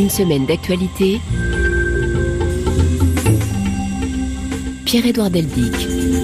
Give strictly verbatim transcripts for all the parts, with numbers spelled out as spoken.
Une semaine d'actualité. Pierre-Édouard Deldic.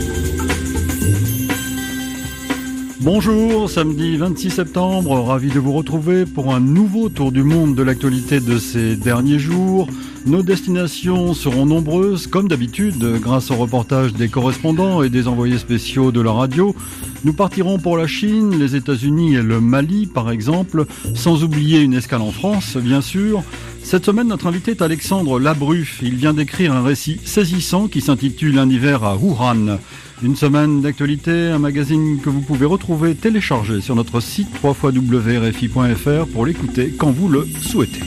Bonjour, samedi vingt-six septembre, ravi de vous retrouver pour un nouveau tour du monde de l'actualité de ces derniers jours. Nos destinations seront nombreuses, comme d'habitude, grâce au reportage des correspondants et des envoyés spéciaux de la radio. Nous partirons pour la Chine, les États-Unis et le Mali, par exemple, sans oublier une escale en France, bien sûr. Cette semaine, notre invité est Alexandre Labruffe. Il vient d'écrire un récit saisissant qui s'intitule « Un hiver à Wuhan ». Une semaine d'actualité, un magazine que vous pouvez retrouver téléchargé sur notre site w w w point r f i point f r pour l'écouter quand vous le souhaitez.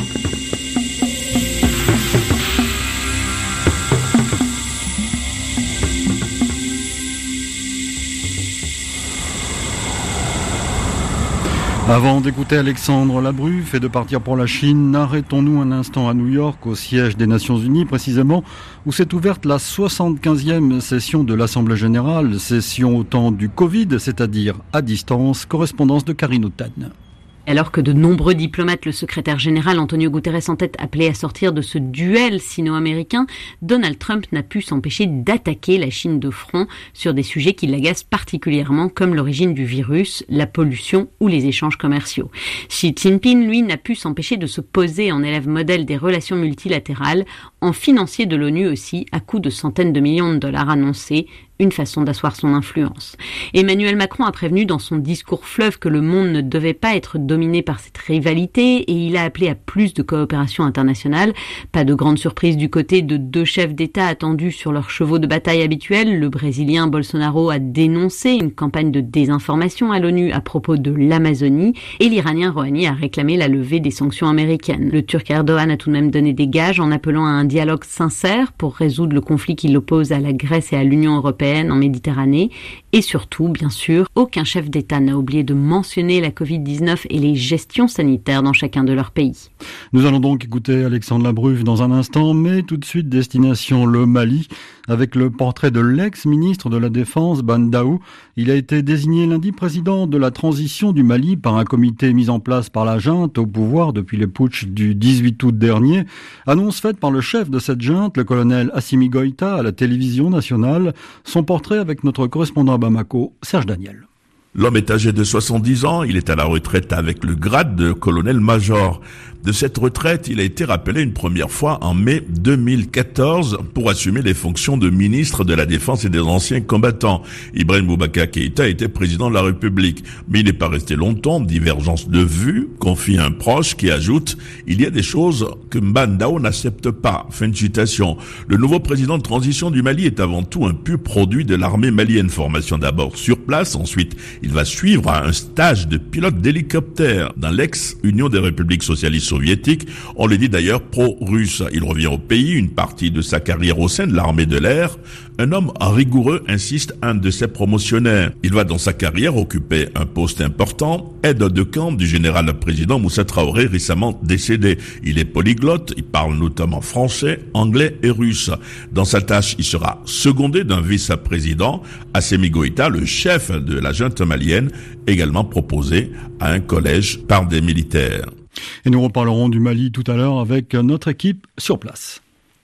Avant d'écouter Alexandre Labruffe et de partir pour la Chine, arrêtons-nous un instant à New York, au siège des Nations Unies précisément, où s'est ouverte la soixante-quinzième session de l'Assemblée Générale, session au temps du Covid, c'est-à-dire à distance, correspondance de Karine Outan. Alors que de nombreux diplomates, le secrétaire général Antonio Guterres en tête, appelaient à sortir de ce duel sino-américain, Donald Trump n'a pu s'empêcher d'attaquer la Chine de front sur des sujets qui l'agacent particulièrement, comme l'origine du virus, la pollution ou les échanges commerciaux. Xi Jinping, lui, n'a pu s'empêcher de se poser en élève modèle des relations multilatérales, en financier de l'ONU aussi, à coût de centaines de millions de dollars annoncés, une façon d'asseoir son influence. Emmanuel Macron a prévenu dans son discours fleuve que le monde ne devait pas être dominé par cette rivalité et il a appelé à plus de coopération internationale. Pas de grande surprise du côté de deux chefs d'État attendus sur leurs chevaux de bataille habituels. Le Brésilien Bolsonaro a dénoncé une campagne de désinformation à l'ONU à propos de l'Amazonie et l'Iranien Rouhani a réclamé la levée des sanctions américaines. Le Turc Erdogan a tout de même donné des gages en appelant à un dialogue sincère pour résoudre le conflit qui l'oppose à la Grèce et à l'Union européenne en Méditerranée. Et surtout, bien sûr, aucun chef d'État n'a oublié de mentionner la covid dix-neuf et les gestions sanitaires dans chacun de leurs pays. Nous allons donc écouter Alexandre Labruffe dans un instant, mais tout de suite destination le Mali, avec le portrait de l'ex-ministre de la Défense, Ban Daou. Il a été désigné lundi président de la transition du Mali par un comité mis en place par la junte au pouvoir depuis le putsch du dix-huit août dernier. Annonce faite par le chef de cette junte, le colonel Assimi Goïta, à la télévision nationale. Son portrait avec notre correspondant à Bamako, Serge Daniel. L'homme est âgé de soixante-dix ans, il est à la retraite avec le grade de colonel-major. De cette retraite, il a été rappelé une première fois en mai deux mille quatorze pour assumer les fonctions de ministre de la Défense et des anciens combattants. Ibrahim Boubacar Keïta était président de la République, mais il n'est pas resté longtemps, divergence de vue, confie un proche qui ajoute « Il y a des choses que Ban Daou n'accepte pas ». Fin de citation. Le nouveau président de transition du Mali est avant tout un pur produit de l'armée malienne. Formation d'abord sur place, ensuite il va suivre un stage de pilote d'hélicoptère dans l'ex-Union des républiques socialistes soviétiques. On le dit d'ailleurs pro-russe. Il revient au pays, une partie de sa carrière au sein de l'armée de l'air. Un homme rigoureux, insiste un de ses promotionnaires. Il va dans sa carrière occuper un poste important, aide de camp du général président Moussa Traoré, récemment décédé. Il est polyglotte, il parle notamment français, anglais et russe. Dans sa tâche, il sera secondé d'un vice-président, Assimi Goïta, le chef de la junte malienne, également proposé à un collège par des militaires. Et nous reparlerons du Mali tout à l'heure avec notre équipe sur place.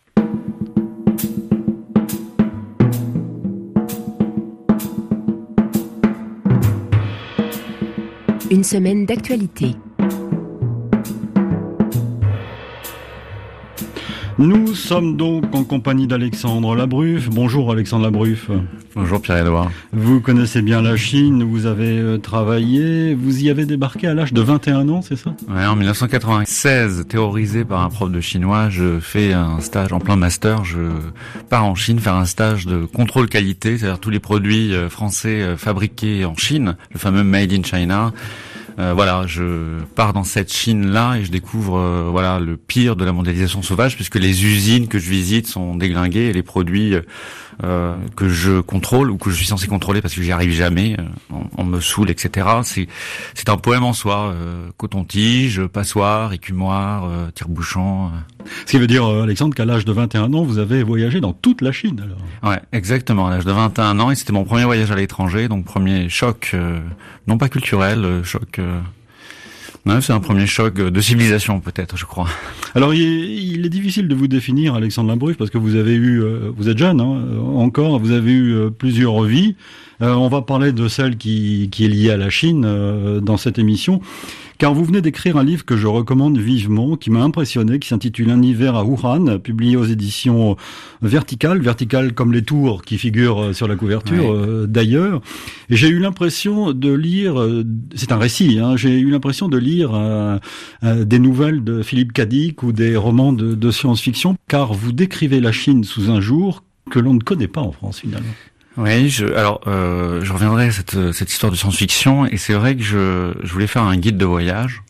Une semaine d'actualité. Nous sommes donc en compagnie d'Alexandre Labruffe. Bonjour Alexandre Labruffe. Bonjour Pierre-Édouard. Vous connaissez bien la Chine, vous avez travaillé, vous y avez débarqué à l'âge de vingt et un ans, c'est ça ? Ouais, en dix-neuf cent quatre-vingt-seize, terrorisé par un prof de chinois, je fais un stage en plein master, je pars en Chine faire un stage de contrôle qualité, c'est-à-dire tous les produits français fabriqués en Chine, le fameux Made in China. Euh, voilà, je pars dans cette Chine-là et je découvre euh, voilà le pire de la mondialisation sauvage, puisque les usines que je visite sont déglinguées et les produits euh, que je contrôle ou que je suis censé contrôler parce que j'y arrive jamais, euh, on, on me saoule, et cetera. C'est c'est un poème en soi. Euh, coton-tige, passoire, écumoire, euh, tire-bouchon. Euh. Ce qui veut dire, Alexandre, qu'à l'âge de vingt et un ans, vous avez voyagé dans toute la Chine, alors. Ouais, exactement. À l'âge de vingt et un ans, et c'était mon premier voyage à l'étranger, donc premier choc, euh, non pas culturel, choc. Euh, Ouais, c'est un premier choc de civilisation peut-être, je crois. Alors il est, il est difficile de vous définir, Alexandre Limbruf, parce que vous avez eu, euh, vous êtes jeune hein, encore, vous avez eu euh, plusieurs vies. Euh, on va parler de celle qui, qui est liée à la Chine euh, dans cette émission, car vous venez d'écrire un livre que je recommande vivement, qui m'a impressionné, qui s'intitule Un hiver à Wuhan, publié aux éditions Verticales, Verticales comme les tours qui figurent sur la couverture ouais. euh, d'ailleurs. Et j'ai eu l'impression de lire, euh, c'est un récit, hein, j'ai eu l'impression de lire euh, euh, des nouvelles de Philippe K. Dick ou des romans de, de science-fiction, car vous décrivez la Chine sous un jour que l'on ne connaît pas en France finalement. Oui, je, alors euh, je reviendrai à cette, cette histoire de science-fiction, et c'est vrai que je, je voulais faire un guide de voyage.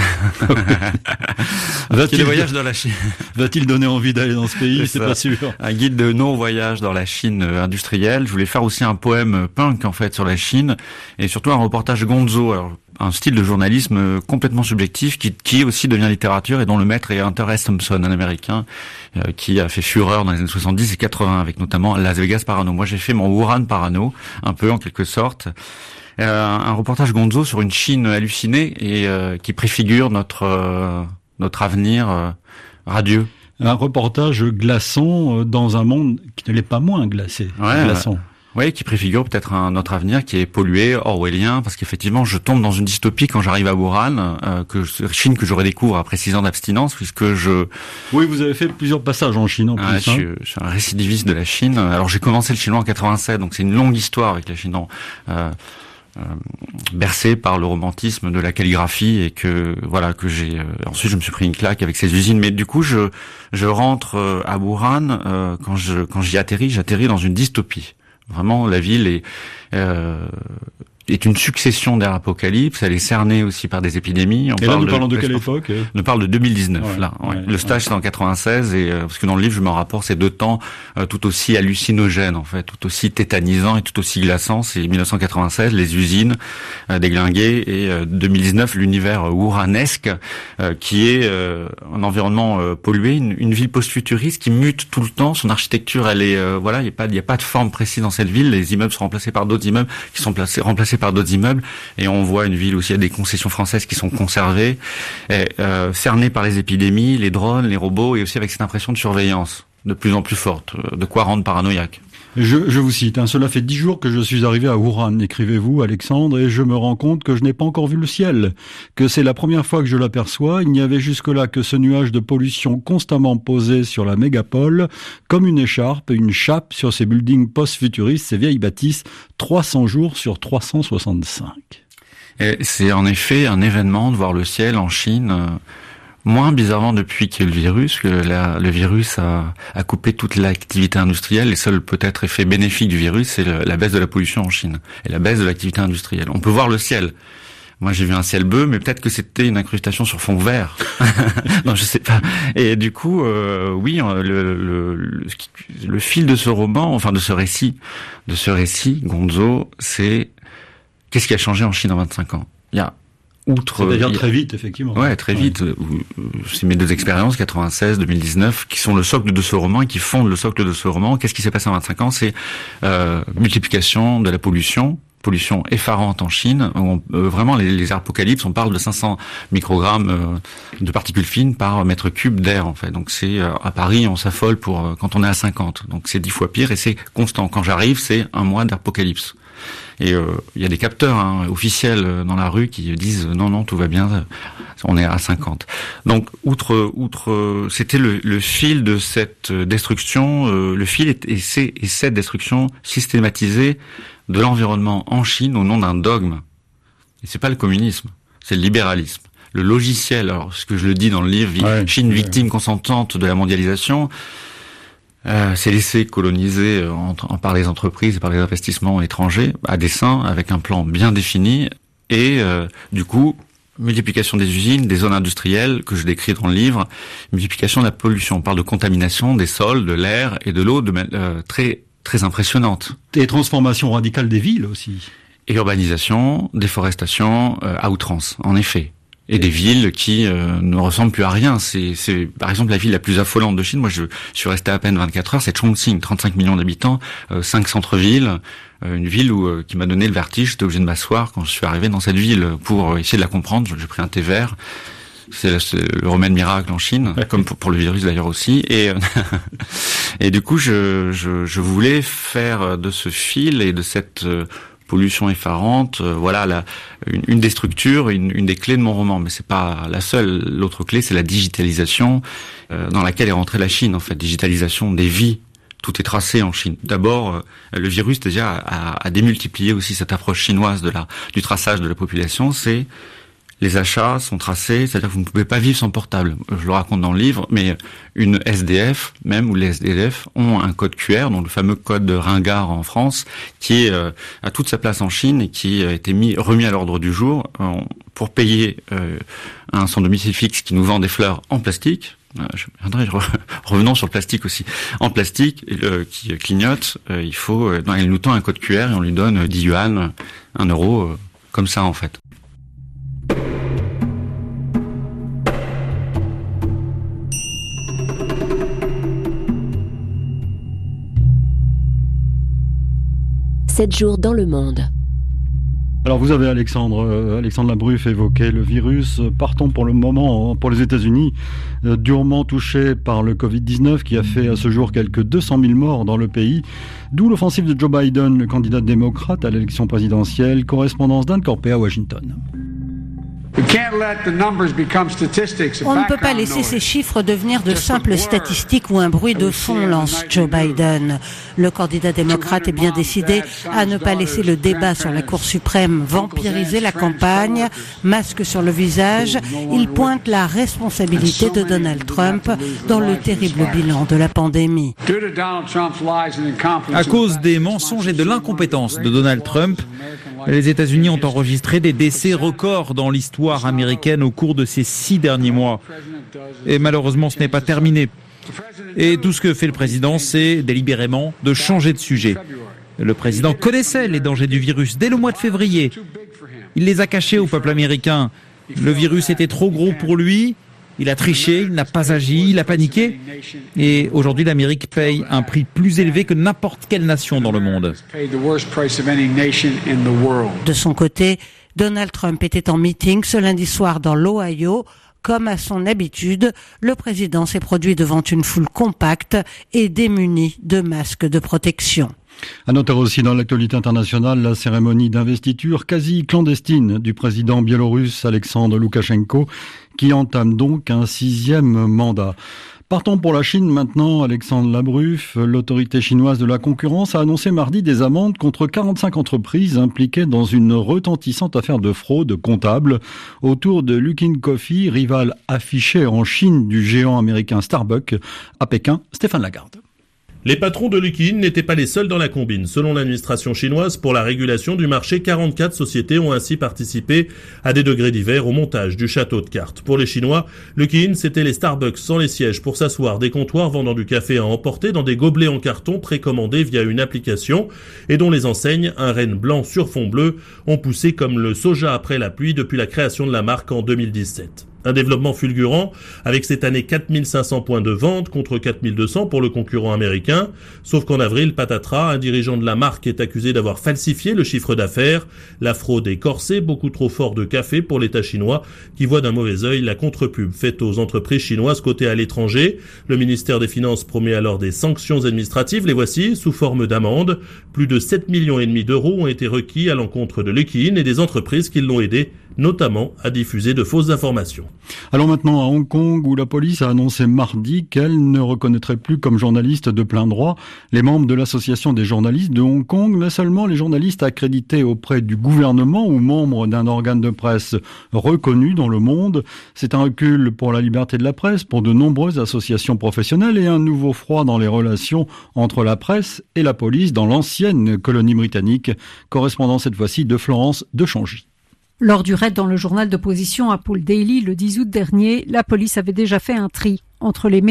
Va-t-il de voyage dans la Chine. Va-t-il donner envie d'aller dans ce pays? C'est, c'est pas sûr. Un guide de non-voyage dans la Chine industrielle. Je voulais faire aussi un poème punk en fait sur la Chine, et surtout un reportage gonzo. Alors, un style de journalisme complètement subjectif qui, qui aussi devient littérature, et dont le maître est Hunter S. Thompson, un Américain euh, qui a fait fureur dans les années soixante-dix et quatre-vingts avec notamment Las Vegas Parano. Moi, j'ai fait mon Wuhan Parano, un peu en quelque sorte. Euh, un reportage gonzo sur une Chine hallucinée et euh, qui préfigure notre euh, notre avenir euh, radieux. Un reportage glaçant dans un monde qui ne l'est pas moins glacé, ouais, glaçant. Euh, Oui, qui préfigure peut-être un notre avenir qui est pollué, orwellien, parce qu'effectivement, je tombe dans une dystopie quand j'arrive à Wuhan, euh, que Chine que je redécouvre après six ans d'abstinence, puisque je... Oui, vous avez fait plusieurs passages en Chine en ah, plus. Je, hein. je suis un récidiviste de la Chine. Alors, j'ai commencé le chinois en quatre-vingt-sept, donc c'est une longue histoire avec la Chine, euh, euh, bercée par le romantisme de la calligraphie, et que voilà que j'ai. Euh, ensuite, je me suis pris une claque avec ces usines. Mais du coup, je je rentre euh, à Wuhan euh, quand je quand j'y atterris, j'atterris dans une dystopie. Vraiment, la ville est euh, est une succession d'ères apocalypses. Elle est cernée aussi par des épidémies. On et parle là, nous de, parlons de quelle époque? On parle de deux mille dix-neuf. Ouais, là, ouais. Ouais, le stage ouais. c'est en quatre-vingt-seize, et euh, parce que dans le livre, je me rapporte ces deux temps euh, tout aussi hallucinogènes, en fait, tout aussi tétanisants et tout aussi glaçants. C'est mille neuf cent quatre-vingt-seize, les usines euh, déglinguées, et euh, deux mille dix-neuf, l'univers euh, wuhanesque, euh, qui est euh, un environnement euh, pollué, une, une ville post-futuriste qui mute tout le temps. Son architecture, elle est euh, voilà, il y a pas, il y a pas de forme précise dans cette ville. Les immeubles sont remplacés par d'autres immeubles, qui sont placés, remplacés par d'autres immeubles. Et on voit une ville où il y a des concessions françaises qui sont conservées, et, euh, cernées par les épidémies, les drones, les robots, et aussi avec cette impression de surveillance de plus en plus forte, de quoi rendre paranoïaque. Je, je vous cite, hein, cela fait dix jours que je suis arrivé à Wuhan, écrivez-vous, Alexandre, et je me rends compte que je n'ai pas encore vu le ciel, que c'est la première fois que je l'aperçois. Il n'y avait jusque-là que ce nuage de pollution constamment posé sur la mégapole, comme une écharpe, une chape sur ces buildings post-futuristes, ces vieilles bâtisses, trois cents jours sur trois cent soixante-cinq. Et c'est en effet un événement de voir le ciel en Chine, euh, moins bizarrement depuis qu'il y a eu le virus, que la, le virus a, a coupé toute l'activité industrielle. Les seuls peut-être effets bénéfiques du virus, c'est le, la baisse de la pollution en Chine et la baisse de l'activité industrielle. On peut voir le ciel. Moi, j'ai vu un ciel bleu, mais peut-être que c'était une incrustation sur fond vert. Non, je sais pas. Et du coup, euh, oui, le, le, le, le fil de ce roman, enfin de ce récit, de ce récit, Gonzo, c'est qu'est-ce qui a changé en Chine en vingt-cinq ans? Il y a outre... C'est-à-dire très vite, effectivement. Ouais, très vite. Ouais. C'est mes deux expériences, quatre-vingt-seize, deux mille dix-neuf, qui sont le socle de ce roman et qui fondent le socle de ce roman. Qu'est-ce qui s'est passé en vingt-cinq ans? C'est euh, multiplication de la pollution, pollution effarante en Chine. On, euh, vraiment, les, les apocalypses, on parle de cinq cents microgrammes euh, de particules fines par mètre cube d'air, en fait. Donc c'est euh, à Paris, on s'affole pour euh, quand on est à cinquante. Donc c'est dix fois pire et c'est constant. Quand j'arrive, c'est un mois d'apocalypse. Et il euh, y a des capteurs hein, officiels dans la rue qui disent non non tout va bien, on est à cinquante. Donc outre outre c'était le, le fil de cette destruction, euh, le fil est, et, c'est, et cette destruction systématisée de l'environnement en Chine au nom d'un dogme. Et c'est pas le communisme, c'est le libéralisme. Le logiciel, alors ce que je le dis dans le livre, ouais, Chine ouais. victime consentante de la mondialisation. Euh, s'est laissé coloniser en, en, par les entreprises et par les investissements étrangers à dessein, avec un plan bien défini, et euh, du coup multiplication des usines, des zones industrielles que je décris dans le livre, multiplication de la pollution. On parle de contamination des sols, de l'air et de l'eau, de euh, très très impressionnante. Et transformation radicale des villes aussi. Et urbanisation, déforestation euh, à outrance, en effet. et des villes qui euh, ne ressemblent plus à rien. C'est, c'est par exemple la ville la plus affolante de Chine. Moi, je, je suis resté à peine vingt-quatre heures. C'est Chongqing, trente-cinq millions d'habitants, euh, cinq centres-villes, euh, une ville où euh, qui m'a donné le vertige. J'étais obligé de m'asseoir quand je suis arrivé dans cette ville pour essayer de la comprendre. J'ai pris un thé vert. C'est, c'est le remède miracle en Chine, ouais. Comme pour, pour le virus d'ailleurs aussi. Et et du coup, je, je je voulais faire de ce fil et de cette euh, pollution effarante, euh, voilà la, une, une des structures, une, une des clés de mon roman. Mais c'est pas la seule. L'autre clé, c'est la digitalisation euh, dans laquelle est rentrée la Chine. En fait, digitalisation des vies. Tout est tracé en Chine. D'abord, euh, le virus déjà a, a démultiplié aussi cette approche chinoise de la du traçage de la population. C'est les achats sont tracés, c'est-à-dire que vous ne pouvez pas vivre sans portable. Je le raconte dans le livre, mais une S D F, même, ou les S D F, ont un code Q R, donc le fameux code ringard en France, qui est, euh, a toute sa place en Chine et qui a été mis, remis à l'ordre du jour euh, pour payer euh, un sans domicile fixe qui nous vend des fleurs en plastique. Euh, je, revenons sur le plastique aussi. En plastique, euh, qui clignote, euh, il faut, euh, il nous tend un code Q R et on lui donne dix yuan, un euro, euh, comme ça en fait. sept jours dans le monde. Alors vous avez Alexandre, euh, Alexandre Labruffe évoqué le virus. Partons pour le moment pour les États-Unis, euh, durement touchés par le covid dix-neuf qui a fait à ce jour quelques deux cent mille morts dans le pays. D'où l'offensive de Joe Biden, le candidat démocrate à l'élection présidentielle. Correspondance d'Anne Corpé à Washington. On ne peut pas laisser ces chiffres devenir de simples statistiques ou un bruit de fond, lance Joe Biden. Le candidat démocrate est bien décidé à ne pas laisser le débat sur la Cour suprême vampiriser la campagne. Masque sur le visage, il pointe la responsabilité de Donald Trump dans le terrible bilan de la pandémie. À cause des mensonges et de l'incompétence de Donald Trump, les États-Unis ont enregistré des décès records dans l'histoire américaine au cours de ces six derniers mois. Et malheureusement, ce n'est pas terminé. Et tout ce que fait le président, c'est délibérément de changer de sujet. Le président connaissait les dangers du virus dès le mois de février. Il les a cachés au peuple américain. Le virus était trop gros pour lui. Il a triché, il n'a pas agi, il a paniqué. Et aujourd'hui, l'Amérique paye un prix plus élevé que n'importe quelle nation dans le monde. De son côté, Donald Trump était en meeting ce lundi soir dans l'Ohio. Comme à son habitude, le président s'est produit devant une foule compacte et démunie de masques de protection. À noter aussi dans l'actualité internationale la cérémonie d'investiture quasi clandestine du président biélorusse Alexandre Loukachenko qui entame donc un sixième mandat. Partons pour la Chine maintenant. Alexandre Labruffe, l'autorité chinoise de la concurrence a annoncé mardi des amendes contre quarante-cinq entreprises impliquées dans une retentissante affaire de fraude comptable autour de Luckin Coffee, rival affiché en Chine du géant américain Starbucks. À Pékin, Stéphane Lagarde. Les patrons de Luckin n'étaient pas les seuls dans la combine. Selon l'administration chinoise pour la régulation du marché, quarante-quatre sociétés ont ainsi participé à des degrés divers au montage du château de cartes. Pour les Chinois, Luckin, c'était les Starbucks sans les sièges pour s'asseoir, des comptoirs vendant du café à emporter dans des gobelets en carton précommandés via une application et dont les enseignes, un renne blanc sur fond bleu, ont poussé comme le soja après la pluie depuis la création de la marque en deux mille dix-sept. Un développement fulgurant avec cette année quatre mille cinq cents points de vente contre quatre mille deux cents pour le concurrent américain. Sauf qu'en avril, patatras, un dirigeant de la marque est accusé d'avoir falsifié le chiffre d'affaires. La fraude est corsée, beaucoup trop fort de café pour l'État chinois qui voit d'un mauvais œil la contre-pub faite aux entreprises chinoises cotées à l'étranger. Le ministère des Finances promet alors des sanctions administratives. Les voici sous forme d'amende. Plus de sept millions et demi d'euros ont été requis à l'encontre de Luckin et des entreprises qui l'ont aidé, notamment à diffuser de fausses informations. Allons maintenant à Hong Kong où la police a annoncé mardi qu'elle ne reconnaîtrait plus comme journalistes de plein droit les membres de l'association des journalistes de Hong Kong, mais seulement les journalistes accrédités auprès du gouvernement ou membres d'un organe de presse reconnu dans le monde. C'est un recul pour la liberté de la presse, pour de nombreuses associations professionnelles et un nouveau froid dans les relations entre la presse et la police dans l'ancienne colonie britannique. Correspondant cette fois-ci de Florence de Changy. Lors du raid dans le journal d'opposition Apple Daily le dix août dernier, la police avait déjà fait un tri entre les médias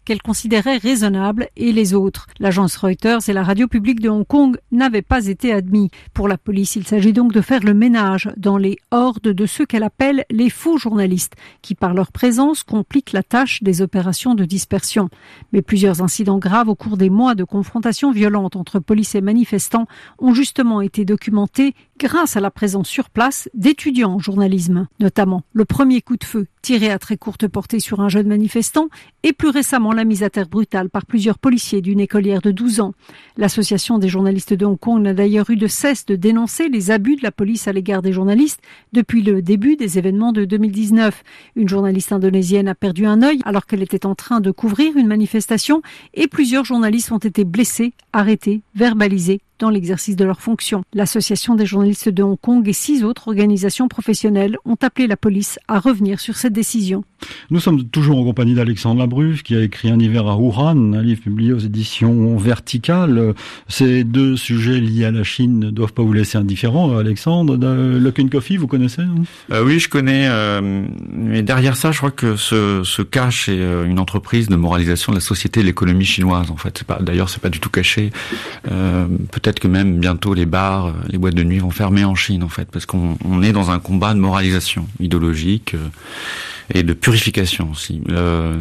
qu'elle considérait raisonnables et les autres. L'agence Reuters et la radio publique de Hong Kong n'avaient pas été admis. Pour la police, il s'agit donc de faire le ménage dans les hordes de ceux qu'elle appelle les faux journalistes, qui par leur présence compliquent la tâche des opérations de dispersion. Mais plusieurs incidents graves au cours des mois de confrontations violentes entre police et manifestants ont justement été documentés grâce à la présence sur place d'étudiants en journalisme, notamment le premier coup de feu tiré à très courte portée sur un jeune manifestant et plus récemment la mise à terre brutale par plusieurs policiers d'une écolière de douze ans. L'association des journalistes de Hong Kong n'a d'ailleurs eu de cesse de dénoncer les abus de la police à l'égard des journalistes depuis le début des événements de deux mille dix-neuf. Une journaliste indonésienne a perdu un œil alors qu'elle était en train de couvrir une manifestation et plusieurs journalistes ont été blessés, arrêtés, verbalisés dans l'exercice de leurs fonctions. L'association des journalistes de Hong Kong et six autres organisations professionnelles ont appelé la police à revenir sur cette décision. Nous sommes toujours en compagnie d'Alexandre Labruche qui a écrit Un hiver à Wuhan, un livre publié aux éditions Verticales. Ces deux sujets liés à la Chine ne doivent pas vous laisser indifférent, Alexandre. Luckin Coffee, vous connaissez non euh, Oui, je connais. Euh, mais derrière ça, je crois que se, se cache une entreprise de moralisation de la société et de l'économie chinoise. En fait, c'est pas. D'ailleurs, c'est pas du tout caché. Euh, peut-être que même bientôt les bars, les boîtes de nuit vont fermer en Chine, en fait, parce qu'on on est dans un combat de moralisation idéologique euh, et de purification aussi. Euh,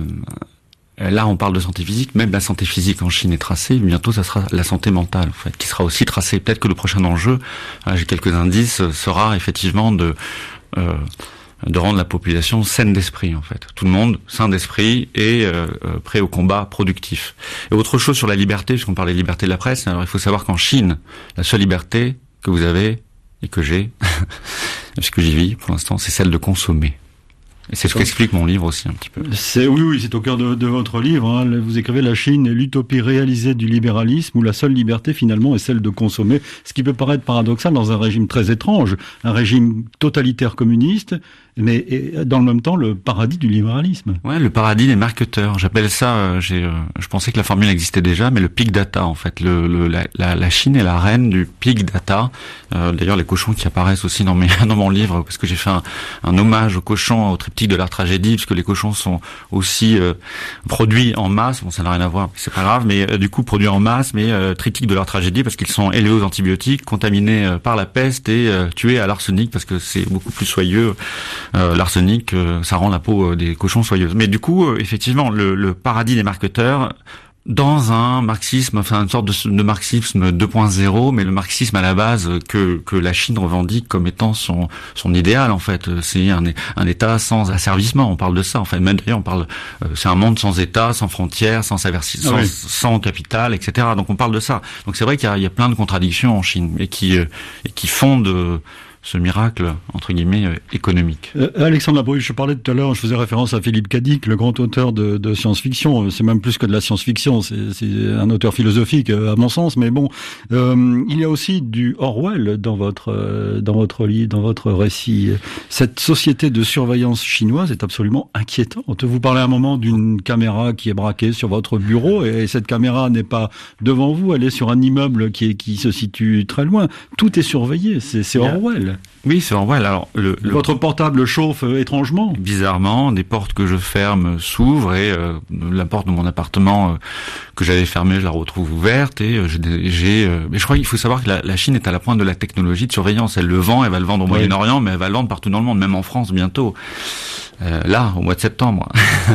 là, on parle de santé physique, même la santé physique en Chine est tracée, bientôt ça sera la santé mentale, en fait, qui sera aussi tracée. Peut-être que le prochain enjeu, euh, j'ai quelques indices, sera effectivement de... Euh, de rendre la population saine d'esprit, en fait. Tout le monde sain d'esprit et euh, prêt au combat productif. Et autre chose sur la liberté, puisqu'on parlait de liberté de la presse, alors il faut savoir qu'en Chine, la seule liberté que vous avez et que j'ai, puisque j'y vis pour l'instant, c'est celle de consommer. Et c'est ce qu'explique mon livre aussi un petit peu. C'est, oui, oui, c'est au cœur de, de votre livre. Hein. Vous écrivez « La Chine est l'utopie réalisée du libéralisme où la seule liberté finalement est celle de consommer ». Ce qui peut paraître paradoxal dans un régime très étrange, un régime totalitaire communiste, mais dans le même temps le paradis du libéralisme. Ouais, le paradis des marketeurs. J'appelle ça. Euh, j'ai, euh, je pensais que la formule existait déjà, mais le big data en fait. Le, le la, la, la Chine est la reine du big data. Euh, d'ailleurs, les cochons qui apparaissent aussi dans mes dans mon livre, parce que j'ai fait un, un hommage aux cochons, au triptyque de l'art tragédie, parce que les cochons sont aussi euh, produits en masse. Bon, ça n'a rien à voir, c'est pas grave, mais euh, du coup produits en masse, mais euh, triptyque de l'art tragédie parce qu'ils sont élevés aux antibiotiques, contaminés euh, par la peste et euh, tués à l'arsenic parce que c'est beaucoup plus soyeux. Euh, l'arsenic, euh, ça rend la peau euh, des cochons soyeuse. Mais du coup, euh, effectivement, le, le paradis des marketeurs, dans un marxisme, enfin une sorte de, de marxisme deux point zéro, mais le marxisme à la base que que la Chine revendique comme étant son son idéal en fait, c'est un un État sans asservissement. On parle de ça. En fait, même d'ailleurs on parle, euh, c'est un monde sans État, sans frontières, sans aversi, ah sans, oui. sans capital, et cetera. Donc on parle de ça. Donc c'est vrai qu'il y a, il y a plein de contradictions en Chine et qui euh, et qui fondent euh, ce miracle, entre guillemets, euh, économique. Euh, Alexandre Labruche, je parlais tout à l'heure, je faisais référence à Philippe Cadic, le grand auteur de, de science-fiction. C'est même plus que de la science-fiction, c'est, c'est un auteur philosophique, à mon sens, mais bon, euh, il y a aussi du Orwell dans votre, euh, dans votre livre, dans votre récit. Cette société de surveillance chinoise est absolument inquiétante. Vous parlez à un moment d'une caméra qui est braquée sur votre bureau, et cette caméra n'est pas devant vous, elle est sur un immeuble qui, est, qui se situe très loin. Tout est surveillé, c'est, c'est Orwell. Oui, c'est Orwell. Alors, le, le... Votre portable chauffe euh, étrangement. Bizarrement, des portes que je ferme s'ouvrent et euh, la porte de mon appartement euh, que j'avais fermée, je la retrouve ouverte et euh, j'ai. j'ai euh... Mais je crois qu'il faut savoir que la, la Chine est à la pointe de la technologie de surveillance. Elle le vend, elle va le vendre au oui. Moyen-Orient, mais elle va le vendre partout dans le monde, même en France bientôt. Euh, là, au mois de septembre,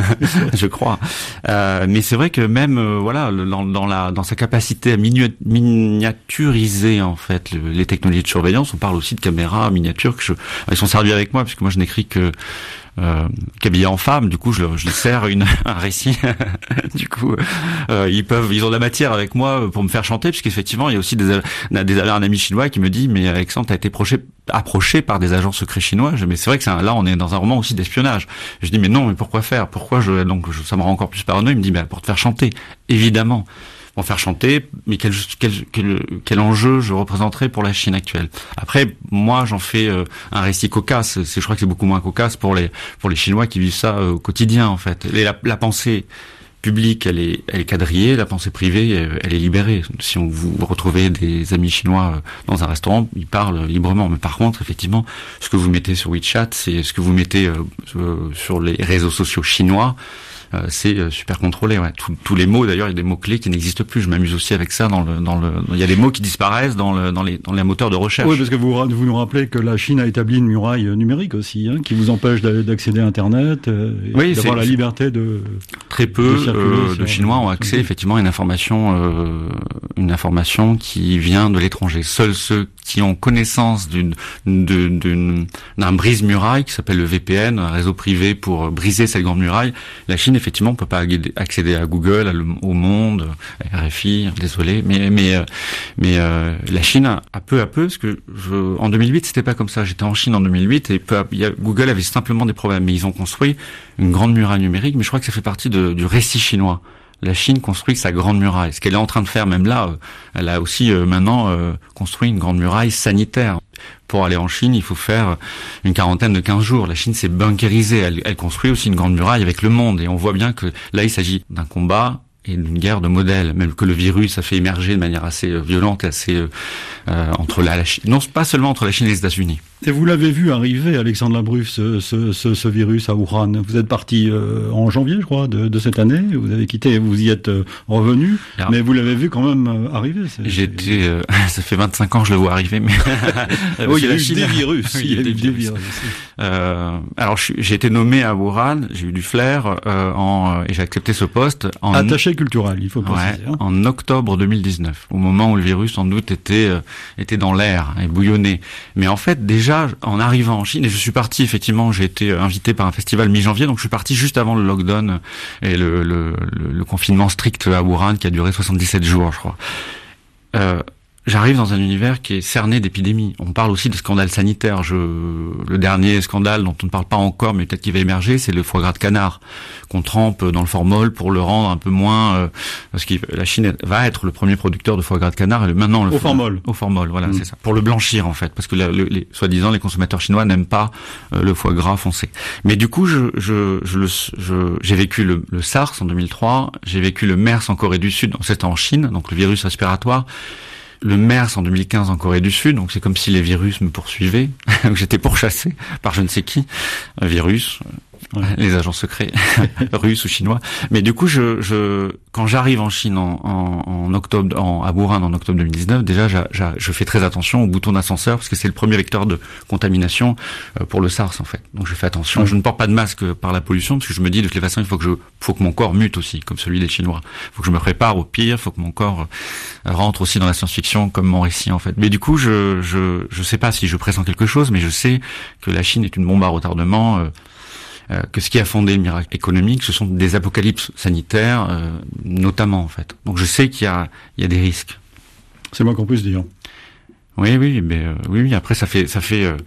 je crois. Euh, mais c'est vrai que même, euh, voilà, dans, dans la, dans sa capacité à minu- miniaturiser en fait le, les technologies de surveillance, on parle aussi de caméras miniatures que je, ils sont servis avec moi puisque moi je n'écris que Euh, qu'habillé en femme, du coup je, je lui sers une, un récit. Du coup, euh, ils peuvent, ils ont de la matière avec moi pour me faire chanter, puisqu'effectivement il y a aussi des, des un ami chinois qui me dit mais Alexandre, t'as été approché, approché par des agents secrets chinois. Je, mais c'est vrai que c'est un, là on est dans un roman aussi d'espionnage. Je dis mais non, mais pourquoi faire, pourquoi je donc je, ça me rend encore plus parano. Il me dit mais pour te faire chanter, évidemment. Pour faire chanter, mais quel, quel, quel, quel enjeu je représenterais pour la Chine actuelle. Après, moi, j'en fais euh, un récit cocasse. C'est, je crois que c'est beaucoup moins cocasse pour les pour les Chinois qui vivent ça euh, au quotidien, en fait. Et la, la pensée publique, elle est, elle est quadrillée. La pensée privée, elle, elle est libérée. Si on vous retrouvez des amis chinois euh, dans un restaurant, ils parlent librement. Mais par contre, effectivement, ce que vous mettez sur WeChat, c'est ce que vous mettez euh, euh, sur les réseaux sociaux chinois. euh, c'est euh, super contrôlé. Ouais. Tous, tous les mots, d'ailleurs, il y a des mots clés qui n'existent plus. Je m'amuse aussi avec ça. Dans le, dans le, il y a des mots qui disparaissent dans le, dans les, dans les moteurs de recherche. Oui, parce que vous, vous nous rappelez que la Chine a établi une muraille numérique aussi, hein, qui vous empêche d'accéder à Internet, euh, et oui, d'avoir la liberté de. Très peu de, euh, de Chinois ont accès effectivement à une information, euh, une information qui vient de l'étranger. Seuls ceux qui ont connaissance d'une, d'une, d'une, d'un brise-muraille qui s'appelle le V P N, un réseau privé pour briser cette grande muraille. La Chine, effectivement, on peut pas accéder à Google, à le, au Monde, à R F I, désolé, mais mais mais euh, la Chine a, a peu à peu, parce que je, en deux mille huit, c'était pas comme ça. J'étais en Chine en deux mille huit et peu à, y a, Google avait simplement des problèmes, mais ils ont construit une grande muraille numérique. Mais je crois que ça fait partie de, du récit chinois. La Chine construit sa grande muraille. Ce qu'elle est en train de faire, même là, elle a aussi euh, maintenant euh, construit une grande muraille sanitaire. Pour aller en Chine, il faut faire une quarantaine de quinze jours. La Chine s'est bunkérisée. Elle, elle construit aussi une grande muraille avec le monde. Et on voit bien que là, il s'agit d'un combat et d'une guerre de modèles. Même que le virus a fait émerger de manière assez violente et assez euh, euh, entre la, la Chine, non pas seulement entre la Chine et les États-Unis. Et vous l'avez vu arriver, Alexandre Labruff, ce, ce, ce, ce virus à Wuhan. Vous êtes parti euh, en janvier, je crois, de, de cette année. Vous avez quitté, vous y êtes euh, revenu, alors, mais vous l'avez vu quand même euh, arriver. J'étais, euh, ça fait vingt-cinq ans que je le vois arriver, mais oui, il y a eu des virus. Il y a eu des virus. Euh, alors, j'ai été nommé à Wuhan, j'ai eu du flair, euh, en, et j'ai accepté ce poste en attaché culturel, il faut préciser. Ouais, hein. En octobre deux mille dix-neuf, au moment où le virus, sans doute, était euh, était dans l'air et bouillonnait. Mais en fait, déjà en arrivant en Chine, et je suis parti, effectivement, j'ai été invité par un festival mi-janvier, donc je suis parti juste avant le lockdown et le, le, le, le confinement strict à Wuhan qui a duré soixante-dix-sept jours, je crois. Euh, J'arrive dans un univers qui est cerné d'épidémies. On parle aussi de scandales sanitaires. Je, le dernier scandale dont on ne parle pas encore, mais peut-être qu'il va émerger, c'est le foie gras de canard qu'on trempe dans le formol pour le rendre un peu moins, euh, parce que la Chine va être le premier producteur de foie gras de canard. Et maintenant le au formol. Au formol, voilà, mmh. c'est ça. Pour le blanchir en fait, parce que la, le, les, soi-disant les consommateurs chinois n'aiment pas euh, le foie gras foncé. Mais du coup, je, je, je, le, je j'ai vécu le, le SARS en deux mille trois, j'ai vécu le MERS en Corée du Sud, donc c'était en Chine, donc le virus respiratoire. Le MERS en deux mille quinze en Corée du Sud, donc c'est comme si les virus me poursuivaient. J'étais pourchassé par je ne sais qui, un virus, ouais. Les agents secrets russes ou chinois. Mais du coup, je, je quand j'arrive en Chine en, en, en octobre, en, à Wuhan en octobre deux mille dix-neuf, déjà, j'a, j'a, je fais très attention au bouton d'ascenseur parce que c'est le premier vecteur de contamination pour le SARS en fait. Donc je fais attention. Ouais. Je ne porte pas de masque par la pollution parce que je me dis de toutes les façons, il faut que je, faut que mon corps mute aussi, comme celui des Chinois. Il faut que je me prépare au pire. Il faut que mon corps rentre aussi dans la science-fiction comme mon récit en fait. Mais du coup, je, je, je sais pas si je pressens quelque chose, mais je sais que la Chine est une bombe à retardement. Euh, Euh, que ce qui a fondé le miracle économique, ce sont des apocalypses sanitaires, euh, notamment en fait. Donc je sais qu'il y a, il y a des risques. C'est moins qu'on puisse dire. Oui, oui, mais euh, oui, oui. Après, ça fait, ça fait. Euh,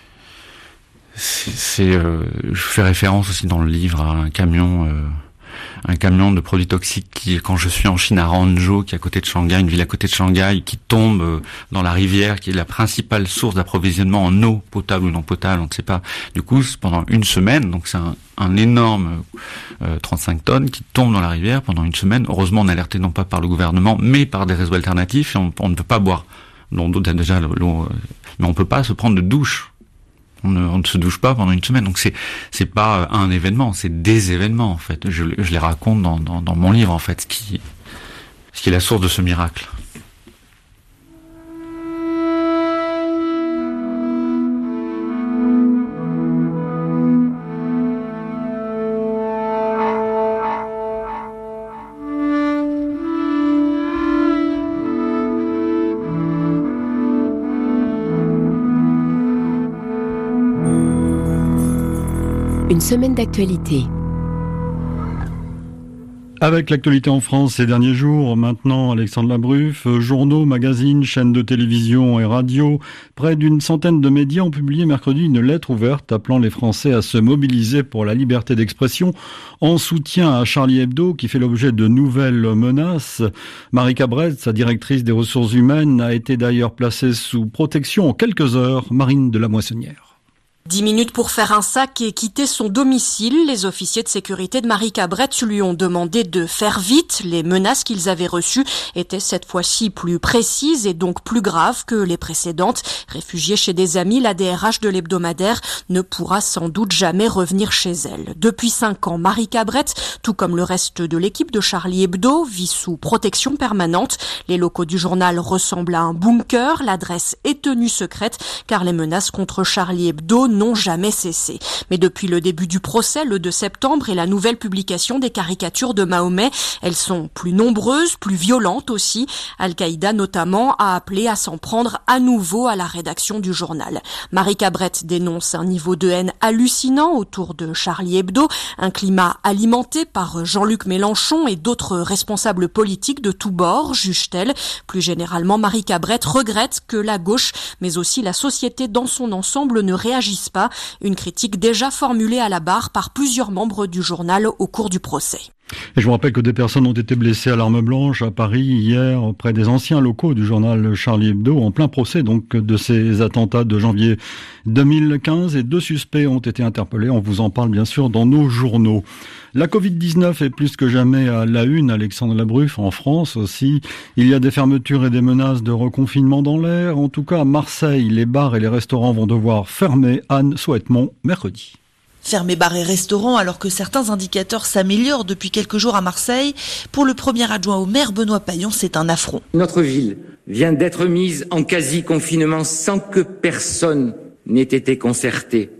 c'est, c'est euh, je fais référence aussi dans le livre à un camion. Euh, un camion de produits toxiques qui, quand je suis en Chine, à Hangzhou, qui est à côté de Shanghai, une ville à côté de Shanghai, qui tombe dans la rivière, qui est la principale source d'approvisionnement en eau potable ou non potable, on ne sait pas. Du coup, pendant une semaine, donc c'est un, un énorme euh, trente-cinq tonnes qui tombe dans la rivière pendant une semaine. Heureusement, on est alerté non pas par le gouvernement, mais par des réseaux alternatifs, et on, on ne peut pas boire l'eau, déjà l'eau, mais on peut pas se prendre de douche. On ne, on ne se douche pas pendant une semaine, donc c'est c'est pas un événement, c'est des événements en fait. Je, je les raconte dans, dans, dans mon livre en fait, ce qui ce qui est la source de ce miracle. Une semaine d'actualité. Avec l'actualité en France ces derniers jours, maintenant Alexandre Labruff, journaux, magazines, chaînes de télévision et radio, près d'une centaine de médias ont publié mercredi une lettre ouverte appelant les Français à se mobiliser pour la liberté d'expression en soutien à Charlie Hebdo qui fait l'objet de nouvelles menaces. Marika Brett, sa directrice des ressources humaines, a été d'ailleurs placée sous protection en quelques heures. Marine de la Moissonnière. Dix minutes pour faire un sac et quitter son domicile. Les officiers de sécurité de Marie Cabrette lui ont demandé de faire vite. Les menaces qu'ils avaient reçues étaient cette fois-ci plus précises et donc plus graves que les précédentes. Réfugiée chez des amis, la D R H de l'hebdomadaire ne pourra sans doute jamais revenir chez elle. Depuis cinq ans, Marie Cabrette, tout comme le reste de l'équipe de Charlie Hebdo, vit sous protection permanente. Les locaux du journal ressemblent à un bunker. L'adresse est tenue secrète car les menaces contre Charlie Hebdo n'ont jamais cessé. Mais depuis le début du procès, le deux septembre, et la nouvelle publication des caricatures de Mahomet, elles sont plus nombreuses, plus violentes aussi. Al-Qaïda notamment a appelé à s'en prendre à nouveau à la rédaction du journal. Marie Cabrette dénonce un niveau de haine hallucinant autour de Charlie Hebdo, un climat alimenté par Jean-Luc Mélenchon et d'autres responsables politiques de tous bords, juge-t-elle. Plus généralement, Marie Cabrette regrette que la gauche, mais aussi la société dans son ensemble ne réagissent pas, une critique déjà formulée à la barre par plusieurs membres du journal au cours du procès. Et je vous rappelle que des personnes ont été blessées à l'arme blanche à Paris hier près des anciens locaux du journal Charlie Hebdo en plein procès donc de ces attentats de janvier deux mille quinze et deux suspects ont été interpellés. On vous en parle bien sûr dans nos journaux. La covid dix-neuf est plus que jamais à la une, Alexandre Labruffe, en France aussi. Il y a des fermetures et des menaces de reconfinement dans l'air. En tout cas, à Marseille, les bars et les restaurants vont devoir fermer. Anne Souhaitemont, mercredi. Fermer bars et restaurants alors que certains indicateurs s'améliorent depuis quelques jours à Marseille. Pour le premier adjoint au maire, Benoît Payon, c'est un affront. Notre ville vient d'être mise en quasi-confinement sans que personne n'ait été concerté.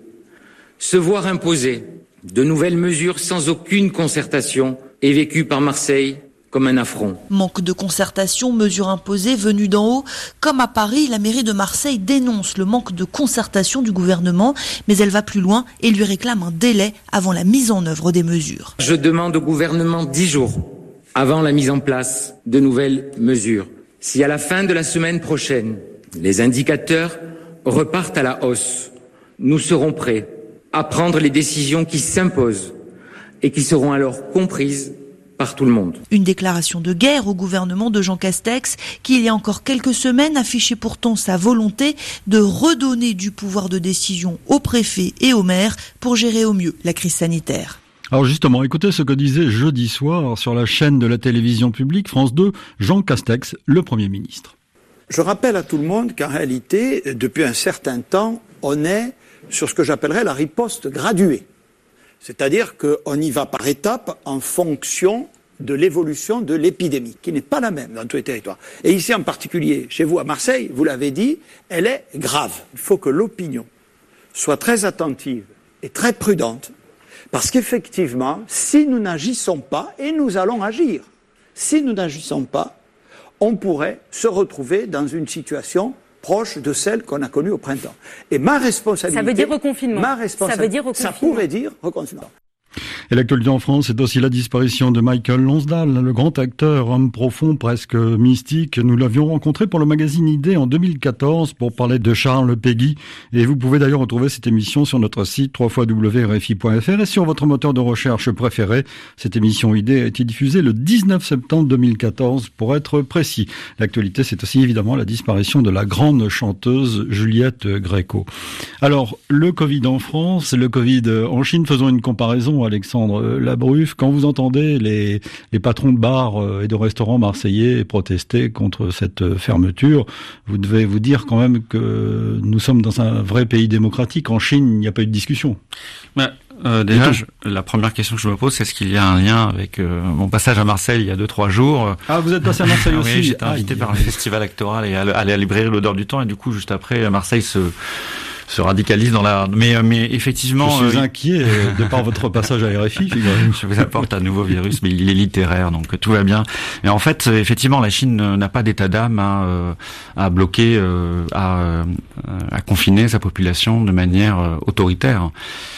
Se voir imposer de nouvelles mesures sans aucune concertation est vécu par Marseille comme un affront. Manque de concertation, mesures imposées venues d'en haut. Comme à Paris, la mairie de Marseille dénonce le manque de concertation du gouvernement, mais elle va plus loin et lui réclame un délai avant la mise en œuvre des mesures. Je demande au gouvernement dix jours avant la mise en place de nouvelles mesures. Si à la fin de la semaine prochaine, les indicateurs repartent à la hausse, nous serons prêts à prendre les décisions qui s'imposent et qui seront alors comprises par tout le monde. Une déclaration de guerre au gouvernement de Jean Castex, qui il y a encore quelques semaines affichait pourtant sa volonté de redonner du pouvoir de décision aux préfets et aux maires pour gérer au mieux la crise sanitaire. Alors justement, écoutez ce que disait jeudi soir sur la chaîne de la télévision publique France deux, Jean Castex, le Premier ministre. Je rappelle à tout le monde qu'en réalité, depuis un certain temps, on est sur ce que j'appellerais la riposte graduée. C'est-à-dire qu'on y va par étapes en fonction de l'évolution de l'épidémie, qui n'est pas la même dans tous les territoires. Et ici en particulier, chez vous à Marseille, vous l'avez dit, elle est grave. Il faut que l'opinion soit très attentive et très prudente, parce qu'effectivement, si nous n'agissons pas, et nous allons agir, si nous n'agissons pas, on pourrait se retrouver dans une situation proche de celle qu'on a connue au printemps. Et ma responsabilité... Ça veut dire reconfinement. Ma responsabilité, ça veut dire reconfinement. Ça pourrait dire reconfinement. Et l'actualité en France, c'est aussi la disparition de Michael Lonsdale, le grand acteur, homme profond, presque mystique. Nous l'avions rencontré pour le magazine Idée en deux mille quatorze pour parler de Charles Péguy. Et vous pouvez d'ailleurs retrouver cette émission sur notre site w w w point r f i point f r et sur votre moteur de recherche préféré. Cette émission Idée a été diffusée le dix-neuf septembre deux mille quatorze pour être précis. L'actualité, c'est aussi évidemment la disparition de la grande chanteuse Juliette Gréco. Alors, le Covid en France, le Covid en Chine, faisons une comparaison, Alexandre Labruffe. Quand vous entendez les, les patrons de bars et de restaurants marseillais protester contre cette fermeture, vous devez vous dire quand même que nous sommes dans un vrai pays démocratique. En Chine, il n'y a pas eu de discussion. Mais, euh, déjà, je, la première question que je me pose, c'est est-ce qu'il y a un lien avec euh, mon passage à Marseille il y a deux, trois jours. Ah, vous êtes passé à Marseille aussi. Oui, j'étais invité ah, par un festival actoral et à, à la librairie L'Odeur du Temps, et du coup, juste après, Marseille se... se radicalise dans la... Mais, mais effectivement... Je suis euh, inquiet de par votre passage à R F I. Je vous apporte un nouveau virus, mais il est littéraire, donc tout va bien. Et en fait, effectivement, la Chine n'a pas d'état d'âme à, à bloquer, à, à confiner sa population de manière autoritaire.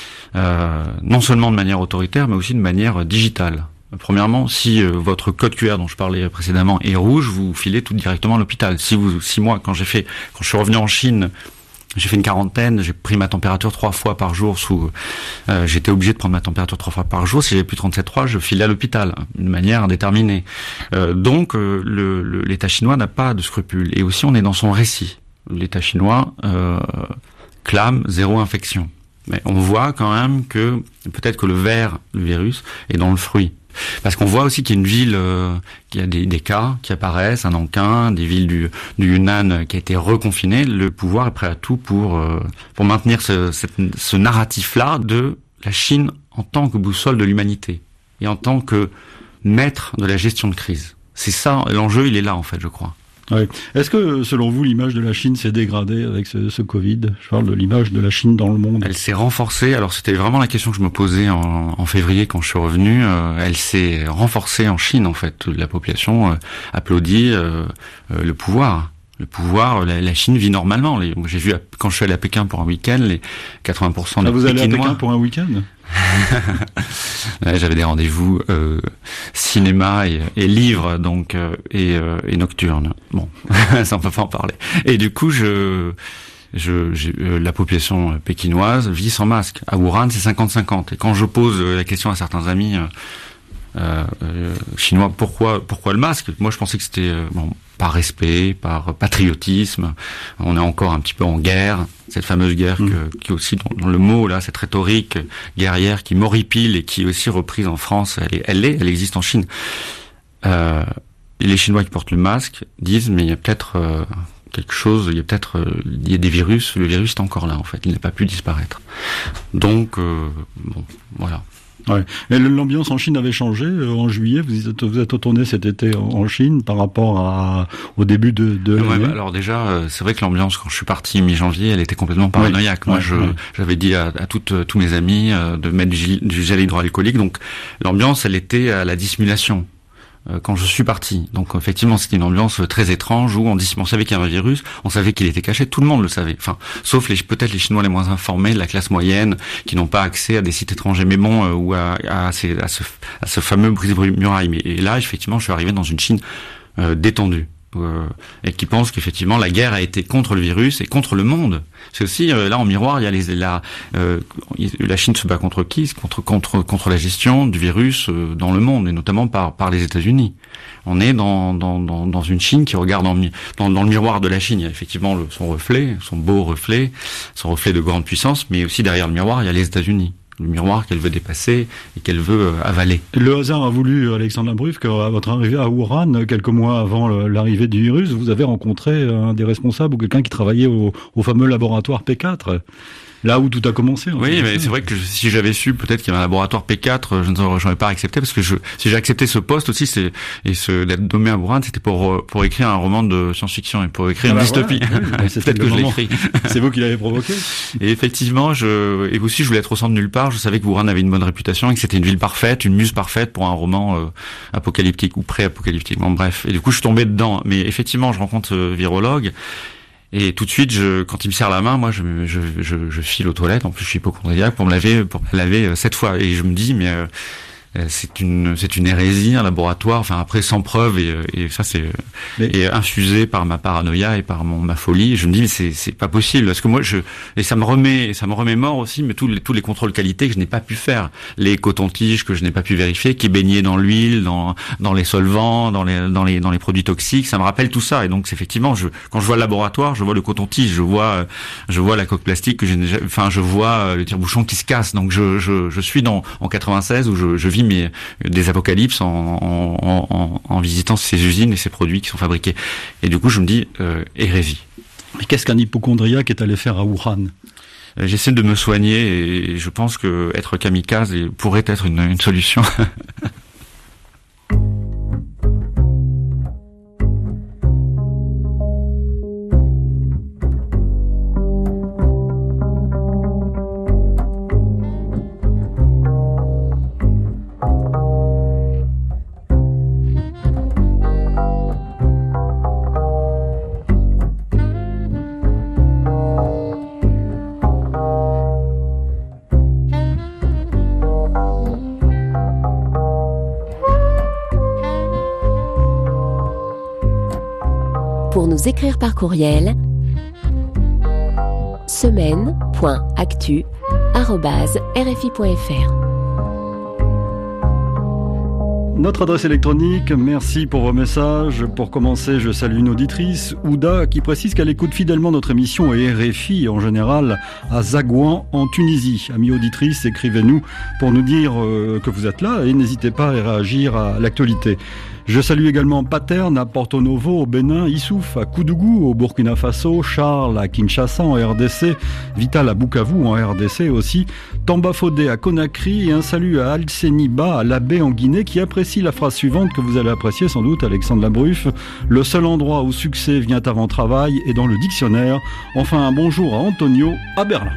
Euh, non seulement de manière autoritaire, mais aussi de manière digitale. Premièrement, si euh, votre code Q R dont je parlais précédemment est rouge, vous filez tout directement à l'hôpital. Si vous, si moi, quand j'ai fait, quand je suis revenu en Chine, j'ai fait une quarantaine, j'ai pris ma température trois fois par jour sous, euh, j'étais obligé de prendre ma température trois fois par jour. Si j'avais plus trente-sept virgule trois, je filais à l'hôpital, de manière indéterminée. Euh, donc, euh, le, le, l'État chinois n'a pas de scrupules. Et aussi, on est dans son récit. L'État chinois, euh, clame zéro infection. Mais on voit quand même que peut-être que le ver, le virus, est dans le fruit. Parce qu'on voit aussi qu'il y a une ville, euh, qu'il y a des, des cas qui apparaissent, un Nankin, des villes du, du Yunnan qui a été reconfinées. Le pouvoir est prêt à tout pour euh, pour maintenir ce, cette, ce narratif-là de la Chine en tant que boussole de l'humanité et en tant que maître de la gestion de crise. C'est ça, l'enjeu, il est là en fait, je crois. Ouais. Est-ce que, selon vous, l'image de la Chine s'est dégradée avec ce, ce Covid ? Je parle de l'image de la Chine dans le monde. Elle s'est renforcée. Alors, c'était vraiment la question que je me posais en, en février quand je suis revenu. Euh, elle s'est renforcée en Chine, en fait. La population euh, applaudit euh, euh, le pouvoir. Le pouvoir, la, la Chine vit normalement. Les, j'ai vu, quand je suis allé à Pékin pour un week-end, les quatre-vingts pour cent des Pékinois... Ah, vous allez à Pékinois, Pékin pour un week-end ? Ouais, j'avais des rendez-vous euh, cinéma et, et livres, donc euh, et, euh, et nocturnes. Bon, ça on peut pas en parler. Et du coup, je, je, j'ai, euh, la population pékinoise vit sans masque. À Wuhan, c'est cinquante cinquante. Et quand je pose la question à certains amis euh, euh, euh, chinois, pourquoi, pourquoi le masque ? Moi, je pensais que c'était euh, bon, par respect, par patriotisme. On est encore un petit peu en guerre. Cette fameuse guerre mmh. que, qui est aussi dans, dans le mot là, cette rhétorique guerrière qui m'horripile et qui est aussi reprise en France. Elle est, elle est, elle existe en Chine. Euh, et les Chinois qui portent le masque disent mais il y a peut-être euh, quelque chose, il y a peut-être euh, il y a des virus. Le virus est encore là en fait. Il n'a pas pu disparaître. Donc euh, bon, voilà. Ouais. Et l'ambiance en Chine avait changé euh, en juillet. Vous êtes, vous êtes retourné cet été en Chine par rapport à, au début de, de ouais, l'année. Bah, alors déjà, euh, c'est vrai que l'ambiance quand je suis parti mi-janvier, elle était complètement paranoïaque. Ouais, Moi, ouais, je, ouais. j'avais dit à, à toutes, tous mes amis euh, de mettre du, du gel hydroalcoolique. Donc l'ambiance, elle était à la dissimulation. Quand je suis parti. Donc effectivement, c'était une ambiance très étrange où on, dit, on savait qu'il y avait un virus, on savait qu'il était caché, tout le monde le savait. Enfin, sauf les peut-être les Chinois les moins informés, la classe moyenne, qui n'ont pas accès à des sites étrangers, mais bon, euh, ou à, à, ces, à, ce, à ce fameux brise-muraille. Et là, effectivement, je suis arrivé dans une Chine euh, détendue. Euh, et qui pense qu'effectivement la guerre a été contre le virus et contre le monde. C'est aussi euh, là en miroir, il y a les la euh, la Chine se bat contre qui ? Contre contre contre la gestion du virus euh, dans le monde et notamment par par les États-Unis. On est dans dans dans dans une Chine qui regarde en, dans dans le miroir de la Chine. Il y a effectivement le, son reflet, son beau reflet, son reflet de grande puissance, mais aussi derrière le miroir, il y a les États-Unis. Le miroir qu'elle veut dépasser et qu'elle veut avaler. Le hasard a voulu, Alexandre Labruff, qu'à votre arrivée à Wuhan, quelques mois avant l'arrivée du virus, vous avez rencontré un des responsables ou quelqu'un qui travaillait au, au fameux laboratoire P quatre. Là où tout a commencé. Oui, mais c'est vrai que si j'avais su peut-être qu'il y avait un laboratoire P quatre, je ne j'aurais pas accepté parce que je, si j'ai accepté ce poste aussi, c'est et ce d'être nommé à Wuhan, c'était pour pour écrire un roman de science-fiction et pour écrire ah bah une dystopie. Voilà, oui, c'est peut-être que je l'ai écrit. C'est vous qui l'avez provoqué. Et effectivement, je et aussi je voulais être au centre de nulle part. Je savais que Wuhan avait une bonne réputation et que c'était une ville parfaite, une muse parfaite pour un roman euh, apocalyptique ou pré-apocalyptique. Bon, bref. Et du coup, je suis tombé dedans. Mais effectivement, je rencontre ce virologue. Et tout de suite, je, quand il me serre la main, moi, je, je, je, je file aux toilettes. En plus, je suis hypochondriaque pour me laver, pour me laver sept fois. Et je me dis, mais euh, c'est une, c'est une hérésie, un laboratoire. Enfin, après, sans preuve, et, et ça, c'est mais... et infusé par ma paranoïa et par mon ma folie. Je me dis, mais c'est, c'est pas possible. Parce que moi, je et ça me remet, ça me remémore aussi, mais tous les tous les contrôles qualité que je n'ai pas pu faire, les cotons-tiges que je n'ai pas pu vérifier, qui baignaient dans l'huile, dans dans les solvants, dans les dans les dans les produits toxiques. Ça me rappelle tout ça. Et donc, c'est effectivement, je quand je vois le laboratoire, je vois le coton-tige, je vois je vois la coque plastique que j'ai, enfin, je vois le tire-bouchon qui se casse. Donc, je je je suis dans en quatre-vingt-seize où je je vis mais des apocalypses en, en, en, en visitant ces usines et ces produits qui sont fabriqués. Et du coup, je me dis, euh, hérésie. Mais qu'est-ce qu'un hypochondriaque est allé faire à Wuhan ? J'essaie de me soigner et je pense que être kamikaze pourrait être une, une solution. Pour nous écrire par courriel, semaine point actu arobase r f i point f r. Notre adresse électronique, merci pour vos messages. Pour commencer, je salue une auditrice, Ouda, qui précise qu'elle écoute fidèlement notre émission et R F I en général à Zagouan en Tunisie. Amis auditrices, écrivez-nous pour nous dire euh, que vous êtes là et n'hésitez pas à réagir à l'actualité. Je salue également Paterne à Porto Novo au Bénin, Issouf à Koudougou au Burkina Faso, Charles à Kinshasa en R D C, Vital à Bukavu en R D C aussi, Tamba Fodé à Conakry et un salut à Alseni Ba à Labé en Guinée qui apprécie la phrase suivante que vous allez apprécier sans doute, Alexandre Labruffe. Le seul endroit où succès vient avant travail est dans le dictionnaire. Enfin un bonjour à Antonio à Berlin.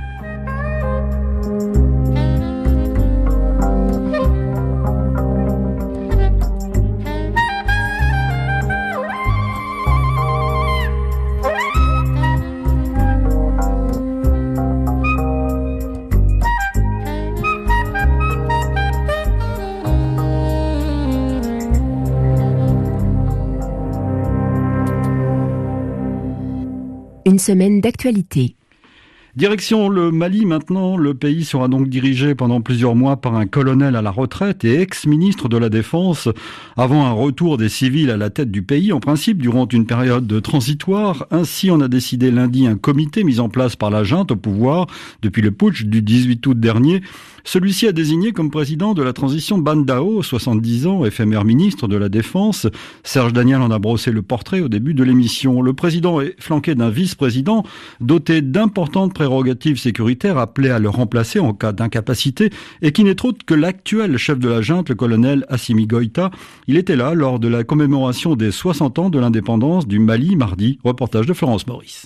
Une semaine d'actualité. Direction le Mali maintenant, le pays sera donc dirigé pendant plusieurs mois par un colonel à la retraite et ex-ministre de la Défense avant un retour des civils à la tête du pays, en principe durant une période transitoire. Ainsi en a décidé lundi un comité mis en place par la junte au pouvoir depuis le putsch du dix-huit août dernier. Celui-ci a désigné comme président de la transition Ban Dao, soixante-dix ans, éphémère ministre de la Défense. Serge Daniel en a brossé le portrait au début de l'émission. Le président est flanqué d'un vice-président doté d'importantes prérogatives sécuritaires appelé à le remplacer en cas d'incapacité et qui n'est autre que l'actuel chef de la junte, le colonel Assimi Goïta. Il était là lors de la commémoration des soixante ans de l'indépendance du Mali mardi. Reportage de Florence Maurice.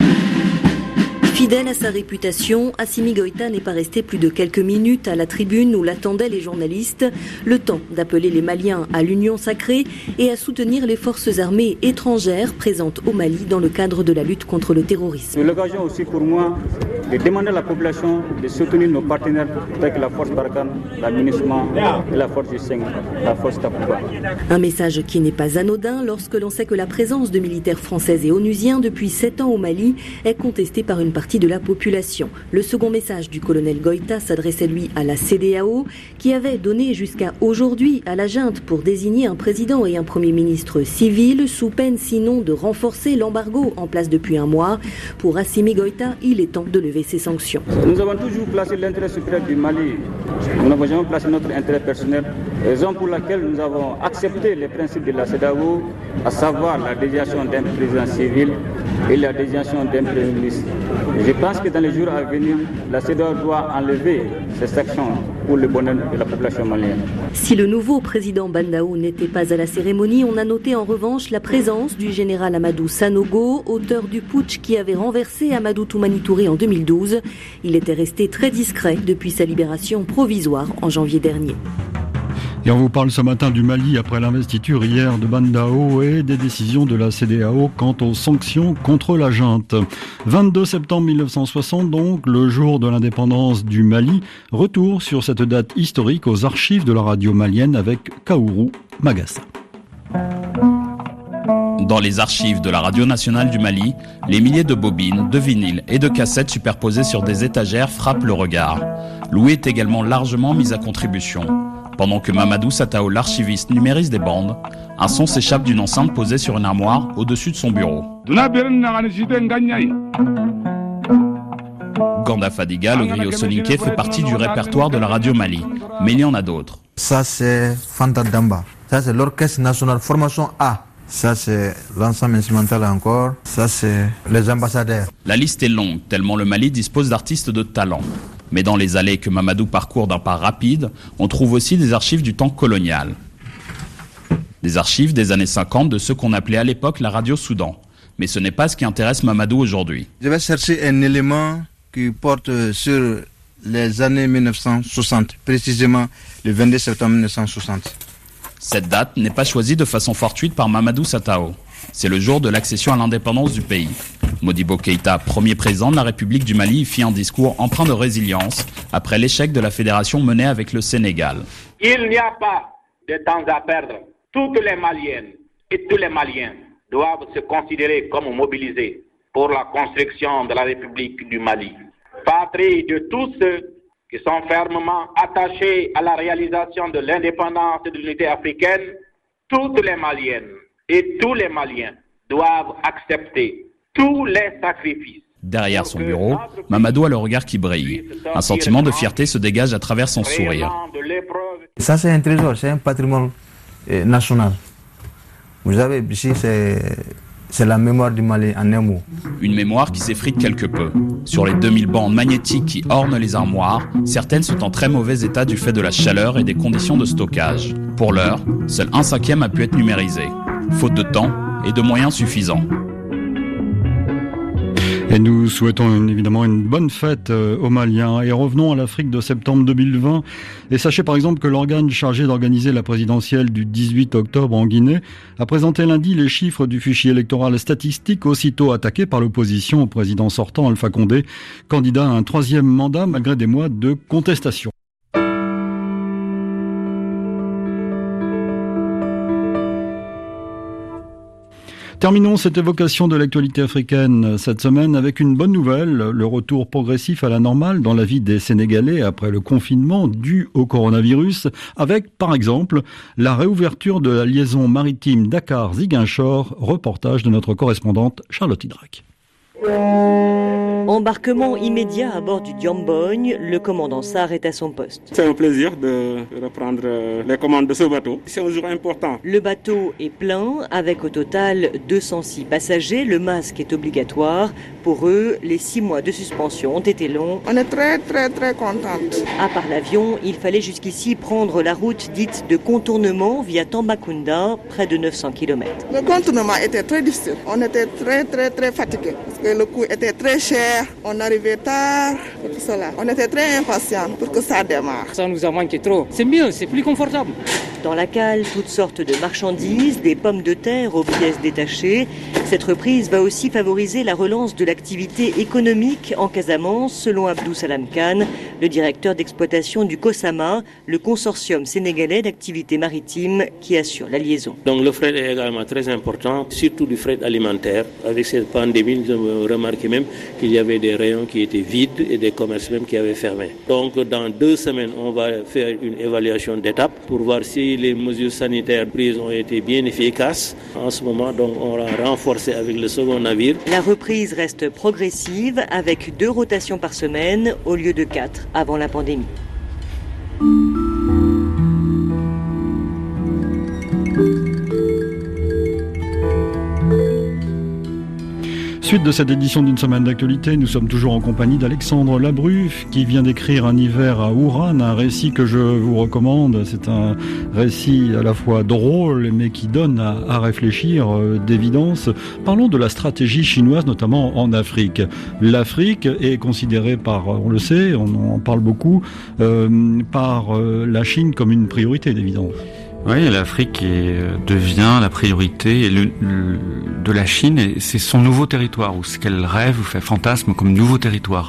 Fidèle à sa réputation, Assimi Goïta n'est pas resté plus de quelques minutes à la tribune où l'attendaient les journalistes, le temps d'appeler les Maliens à l'union sacrée et à soutenir les forces armées étrangères présentes au Mali dans le cadre de la lutte contre le terrorisme. C'est l'occasion aussi pour moi de demander à la population de soutenir nos partenaires tels que la force Barkhane, la MINUSMA et la force G cinq, la force Takuba. Un message qui n'est pas anodin lorsque l'on sait que la présence de militaires français et onusiens depuis sept ans au Mali est contestée par une partie de la population. Le second message du colonel Goïta s'adressait lui à la C E D E A O qui avait donné jusqu'à aujourd'hui à la junte pour désigner un président et un premier ministre civil sous peine sinon de renforcer l'embargo en place depuis un mois. Pour Assimi Goïta, il est temps de lever ses sanctions. Nous avons toujours placé l'intérêt supérieur du Mali. Nous n'avons jamais placé notre intérêt personnel, raison pour laquelle nous avons accepté les principes de la C E D E A O, à savoir la désignation d'un président civil et la désignation d'un premier ministre. Je pense que dans les jours à venir, la C E D E A O doit enlever ces sanctions pour le bonheur de la population malienne. Si le nouveau président Ban Dao n'était pas à la cérémonie, on a noté en revanche la présence du général Amadou Sanogo, auteur du putsch qui avait renversé Amadou Toumani Touré en deux mille douze. Il était resté très discret depuis sa libération provisoire en janvier dernier. Et on vous parle ce matin du Mali après l'investiture hier de Ban Dao et des décisions de la C E D E A O quant aux sanctions contre la junte. vingt-deux septembre mille neuf cent soixante donc, le jour de l'indépendance du Mali. Retour sur cette date historique aux archives de la radio malienne avec Kaourou Magassa. Dans les archives de la Radio nationale du Mali, les milliers de bobines, de vinyles et de cassettes superposées sur des étagères frappent le regard. L'ouïe est également largement mise à contribution. Pendant que Mamadou Satao, l'archiviste, numérise des bandes, un son s'échappe d'une enceinte posée sur une armoire au-dessus de son bureau. Ganda Fadiga, le griot soninké, fait partie du répertoire de la radio Mali, mais il y en a d'autres. Ça c'est Fanta Damba, ça c'est l'orchestre national formation A. Ça, c'est l'ensemble instrumental encore. Ça, c'est les ambassadeurs. La liste est longue, tellement le Mali dispose d'artistes de talent. Mais dans les allées que Mamadou parcourt d'un pas rapide, on trouve aussi des archives du temps colonial. Des archives des années cinquante de ce qu'on appelait à l'époque la radio Soudan. Mais ce n'est pas ce qui intéresse Mamadou aujourd'hui. Je vais chercher un élément qui porte sur les années mille neuf cent soixante, précisément le vingt-deux septembre mille neuf cent soixante. Cette date n'est pas choisie de façon fortuite par Mamadou Satao. C'est le jour de l'accession à l'indépendance du pays. Modibo Keïta, premier président de la République du Mali, fit un discours empreint de résilience après l'échec de la fédération menée avec le Sénégal. Il n'y a pas de temps à perdre. Toutes les Maliennes et tous les Maliens doivent se considérer comme mobilisés pour la construction de la République du Mali. Patrie de tous ceux qui sont fermement attachés à la réalisation de l'indépendance et de l'unité africaine, toutes les Maliennes et tous les Maliens doivent accepter tous les sacrifices. Derrière son bureau, Mamadou a le regard qui brille. Un sentiment de fierté se dégage à travers son sourire. Ça, c'est un trésor, c'est un patrimoine eh, national. Vous avez ici, c'est, c'est la mémoire du Mali en un mot. Une mémoire qui s'effrite quelque peu. Sur les deux mille bandes magnétiques qui ornent les armoires, certaines sont en très mauvais état du fait de la chaleur et des conditions de stockage. Pour l'heure, seul un cinquième a pu être numérisé, faute de temps et de moyens suffisants. Et nous souhaitons une, évidemment une bonne fête euh, aux Maliens. Et revenons à l'Afrique de septembre deux mille vingt. Et sachez par exemple que l'organe chargé d'organiser la présidentielle du dix-huit octobre en Guinée a présenté lundi les chiffres du fichier électoral statistique, aussitôt attaqué par l'opposition au président sortant Alpha Condé, candidat à un troisième mandat malgré des mois de contestation. Terminons cette évocation de l'actualité africaine cette semaine avec une bonne nouvelle, le retour progressif à la normale dans la vie des Sénégalais après le confinement dû au coronavirus, avec par exemple la réouverture de la liaison maritime Dakar-Ziguinchor, reportage de notre correspondante Charlotte Hydrac. Embarquement immédiat à bord du Diambogne, le commandant Sarr est à son poste. C'est un plaisir de reprendre les commandes de ce bateau. C'est un jour important. Le bateau est plein, avec au total deux cent six passagers. Le masque est obligatoire. Pour eux, les six mois de suspension ont été longs. On est très très très contente. À part l'avion, il fallait jusqu'ici prendre la route dite de contournement via Tambacounda, près de neuf cents kilomètres. Le contournement était très difficile. On était très très très fatigués parce que le coût était très cher. On arrivait tard, et tout cela. On était très impatients pour que ça démarre. Ça nous a manqué trop. C'est mieux, c'est plus confortable. Dans la cale, toutes sortes de marchandises, des pommes de terre aux pièces détachées. Cette reprise va aussi favoriser la relance de l'activité économique en Casamance, selon Abdou Salam Khan, le directeur d'exploitation du COSAMA, le consortium sénégalais d'activité maritime qui assure la liaison. Donc le fret est également très important, surtout du fret alimentaire. Avec cette pandémie, nous avons remarqué même qu'il y avait des rayons qui étaient vides et des commerces même qui avaient fermé. Donc dans deux semaines, on va faire une évaluation d'étape pour voir si les mesures sanitaires prises ont été bien efficaces. En ce moment, donc, on va renforcer avec le second navire. La reprise reste progressive avec deux rotations par semaine au lieu de quatre avant la pandémie. Suite de cette édition d'une semaine d'actualité, nous sommes toujours en compagnie d'Alexandre Labru qui vient d'écrire Un hiver à Ouran, un récit que je vous recommande. C'est un récit à la fois drôle mais qui donne à, à réfléchir euh, d'évidence. Parlons de la stratégie chinoise, notamment en Afrique. L'Afrique est considérée par, on le sait, on en parle beaucoup, euh, par euh, la Chine comme une priorité d'évidence. Oui, l'Afrique est, devient la priorité le, le, de la Chine et c'est son nouveau territoire, ou ce qu'elle rêve ou fait fantasme comme nouveau territoire.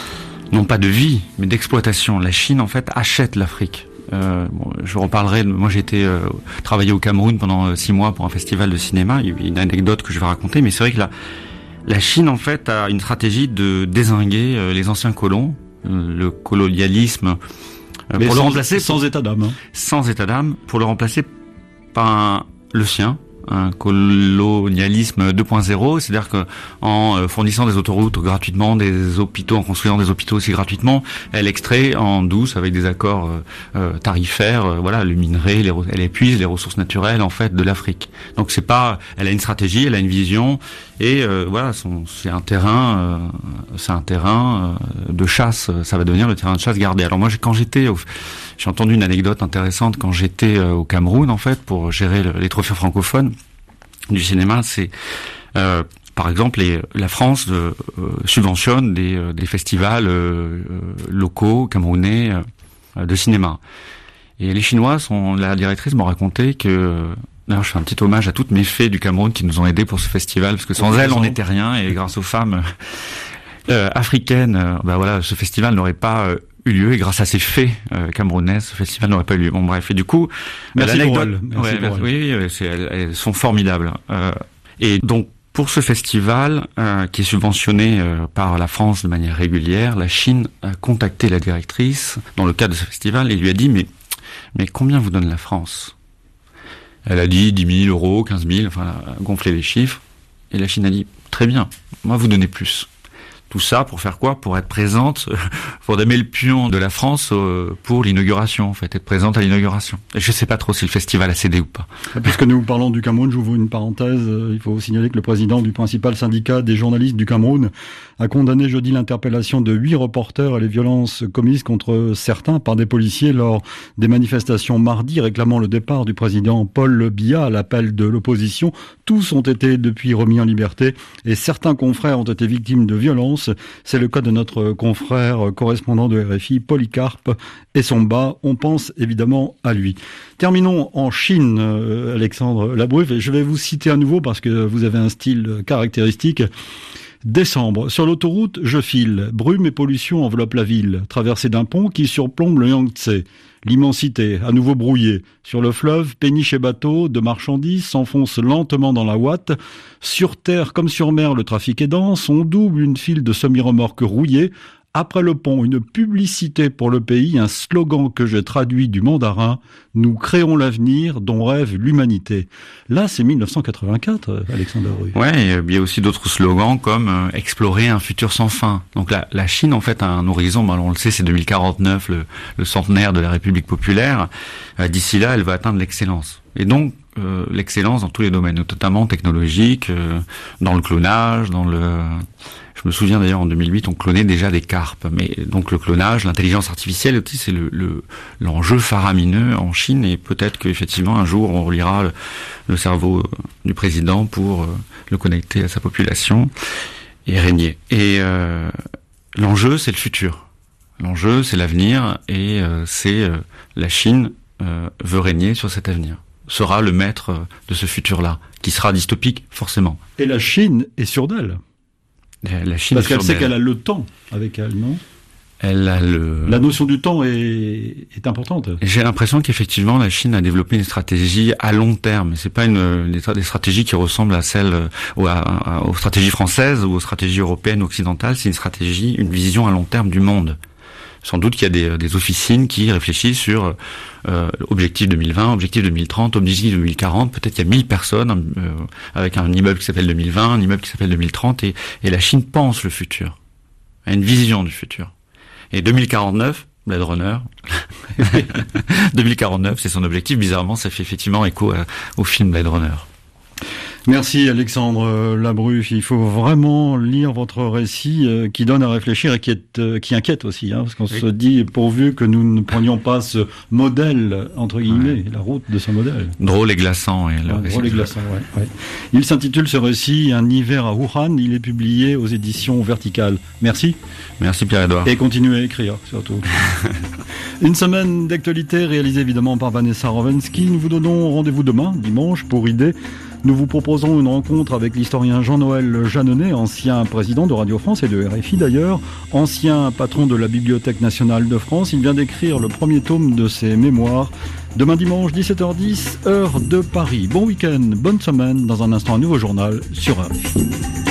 Non pas de vie, mais d'exploitation. La Chine, en fait, achète l'Afrique. Euh, bon, je reparlerai, moi j'ai été euh, travailler au Cameroun pendant euh, six mois pour un festival de cinéma, il y a une anecdote que je vais raconter, mais c'est vrai que la, la Chine, en fait, a une stratégie de dézinguer euh, les anciens colons, euh, le colonialisme. Mais pour sans, le remplacer sans état d'âme. Hein. Sans état d'âme, pour le remplacer par un, le sien, un colonialisme deux point zéro, c'est-à-dire que en fournissant des autoroutes gratuitement, des hôpitaux, en construisant des hôpitaux aussi gratuitement, elle extrait en douce avec des accords euh, tarifaires, euh, voilà, le minerai, les, elle épuise les ressources naturelles en fait de l'Afrique. Donc c'est pas, elle a une stratégie, elle a une vision et euh, voilà, son, c'est un terrain, euh, c'est un terrain euh, de chasse, ça va devenir le terrain de chasse gardé. Alors moi quand j'étais, au, j'ai entendu une anecdote intéressante quand j'étais euh, au Cameroun en fait pour gérer le, les trophées francophones du cinéma, c'est euh, par exemple les, la France euh, subventionne des, euh, des festivals euh, locaux camerounais euh, de cinéma. Et les Chinois, sont, la directrice m'a raconté que, d'ailleurs je fais un petit hommage à toutes mes fées du Cameroun qui nous ont aidés pour ce festival, parce que sans elles on n'était rien, et grâce aux femmes euh, africaines, euh, ben voilà, ce festival n'aurait pas euh, eu lieu, et grâce à ces fées euh, camerounaises, ce festival n'aurait pas eu lieu. Bon bref, et du coup, merci l'anecdote, pour elles. Merci ouais, pour oui, oui, c'est, elles, elles sont formidables. Euh, et donc Pour ce festival, euh, qui est subventionné euh, par la France de manière régulière, la Chine a contacté la directrice dans le cadre de ce festival et lui a dit mais mais combien vous donne la France ? Elle a dit dix mille euros, quinze mille, enfin elle a gonflé les chiffres. Et la Chine a dit très bien, moi vous donnez plus. Tout ça pour faire quoi ? Pour être présente, pour damer le pion de la France pour l'inauguration, en fait, être présente à l'inauguration. Et je sais pas trop si le festival a cédé ou pas. Puisque nous parlons du Cameroun, j'ouvre une parenthèse. Il faut signaler que le président du principal syndicat des journalistes du Cameroun a condamné jeudi l'interpellation de huit reporters et les violences commises contre certains par des policiers lors des manifestations mardi réclamant le départ du président Paul Biya à l'appel de l'opposition. Tous ont été depuis remis en liberté et certains confrères ont été victimes de violences. C'est le cas de notre confrère correspondant de R F I, Polycarpe et Somba. On pense évidemment à lui. Terminons en Chine, euh, Alexandre Labruffe, et je vais vous citer à nouveau parce que vous avez un style caractéristique. Décembre. Sur l'autoroute, je file. Brume et pollution enveloppent la ville. Traversée d'un pont qui surplombe le Yangtze. L'immensité, à nouveau brouillée. Sur le fleuve, péniches et bateaux de marchandises s'enfoncent lentement dans la ouate. Sur terre comme sur mer, le trafic est dense. On double une file de semi-remorques rouillées. Après le pont, une publicité pour le pays, un slogan que j'ai traduit du mandarin. Nous créons l'avenir dont rêve l'humanité. Là, c'est mille neuf cent quatre-vingt-quatre, Alexandre Rue. Ouais, il y a aussi d'autres slogans comme euh, explorer un futur sans fin. Donc la, la Chine, en fait, a un horizon, ben, on le sait, c'est deux mille quarante-neuf, le, le centenaire de la République populaire. Euh, d'ici là, elle va atteindre l'excellence. Et donc, euh, l'excellence dans tous les domaines, notamment technologiques, euh, dans le clonage, dans le... Je me souviens d'ailleurs en deux mille huit, on clonait déjà des carpes. Mais donc le clonage, l'intelligence artificielle aussi, c'est le, le, l'enjeu faramineux en Chine. Et peut-être qu'effectivement un jour on relira le, le cerveau du président pour euh, le connecter à sa population et régner. Et euh, l'enjeu, c'est le futur. L'enjeu, c'est l'avenir et euh, c'est euh, la Chine euh, veut régner sur cet avenir. Sera le maître de ce futur-là, qui sera dystopique forcément. Et la Chine est sûre d'elle. La Chine Parce qu'elle sait qu'elle a le temps avec elle, non ? Elle a le... La notion du temps est, est importante. J'ai l'impression qu'effectivement la Chine a développé une stratégie à long terme. C'est pas une des stratégies qui ressemblent à celles ou à, à, aux stratégies françaises ou aux stratégies européennes ou occidentales. C'est une stratégie, une vision à long terme du monde. Sans doute qu'il y a des, des officines qui réfléchissent sur euh, objectif deux mille vingt, objectif deux mille trente, objectif deux mille quarante. Peut-être qu'il y a mille personnes euh, avec un immeuble qui s'appelle deux mille vingt, un immeuble qui s'appelle deux mille trente, et, et la Chine pense le futur, a une vision du futur. Et deux mille quarante-neuf, Blade Runner, deux mille quarante-neuf, c'est son objectif. Bizarrement, ça fait effectivement écho à, au film Blade Runner. Merci Alexandre Labruffe. Il faut vraiment lire votre récit euh, qui donne à réfléchir et qui, est, euh, qui inquiète aussi, hein, parce qu'on oui. se dit, pourvu que nous ne prenions pas ce modèle, entre guillemets, ouais. la route de ce modèle. Drôle et glaçant. Et ouais, drôle et glaçant, ouais, ouais. Il s'intitule ce récit, Un hiver à Wuhan. Il est publié aux éditions Verticales. Merci. Merci Pierre-Edouard. Et continuez à écrire, surtout. Une semaine d'actualité réalisée évidemment par Vanessa Rovensky. Nous vous donnons rendez-vous demain, dimanche, pour Idée. Nous vous proposons une rencontre avec l'historien Jean-Noël Jeanneney, ancien président de Radio France et de R F I d'ailleurs, ancien patron de la Bibliothèque nationale de France. Il vient d'écrire le premier tome de ses mémoires. Demain dimanche, dix-sept heures dix, heure de Paris. Bon week-end, bonne semaine. Dans un instant, un nouveau journal sur R F I.